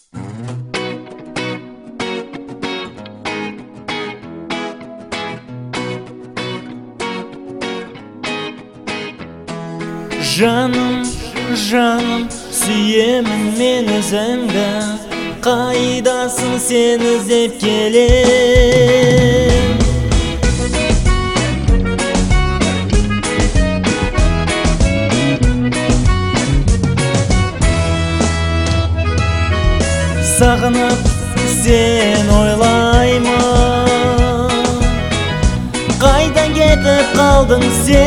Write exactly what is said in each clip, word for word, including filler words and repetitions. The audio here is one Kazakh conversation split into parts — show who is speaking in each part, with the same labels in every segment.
Speaker 1: Жаным, жаным, сүйемін мен өзіңді, қайдасың сен іздеп келем. Сағынып сен ойлаймын, қайда кетіп қалдың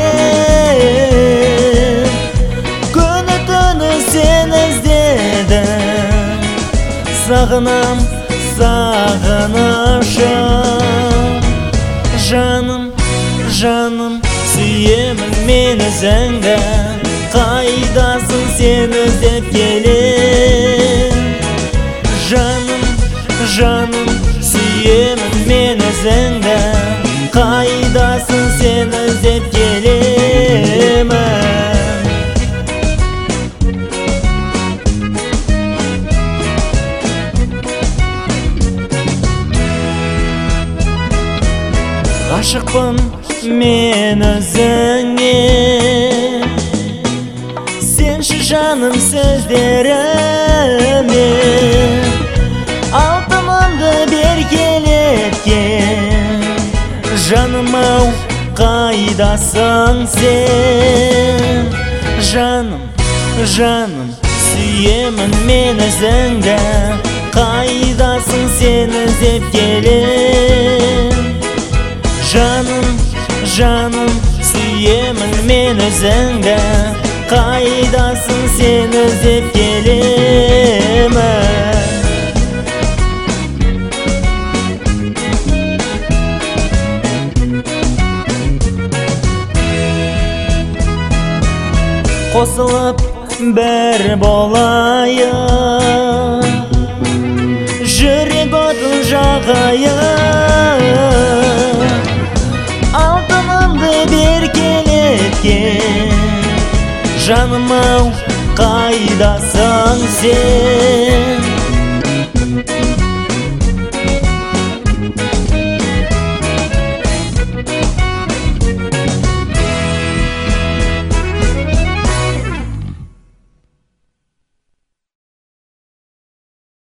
Speaker 1: сен? Күні түні сен іздедім, сағынам, сағынышым. Жаным, жаным, сүйемін мен өзіңді, қайдасың сен іздеп келем. Жаным, жаным, сүйемін мен өзіңді, қайдасың сен іздеп келемін. Ғашықпын мен өзіңе, сенші жаным сөздеріме, алтынымды беркелеткен. Жаным-ау, қайдасың сен? Жаным, жаным, сүйемін мен өзіңді, қайдасың сен іздеп келем. Жаным, жаным, сүйемін мен өзіңді, қайдасың сен іздеп келемін. Қосылып бір болайық, жүрек отын жағайық. Алтынымды беркелеткен. Жаным-ау, қайдасың сен?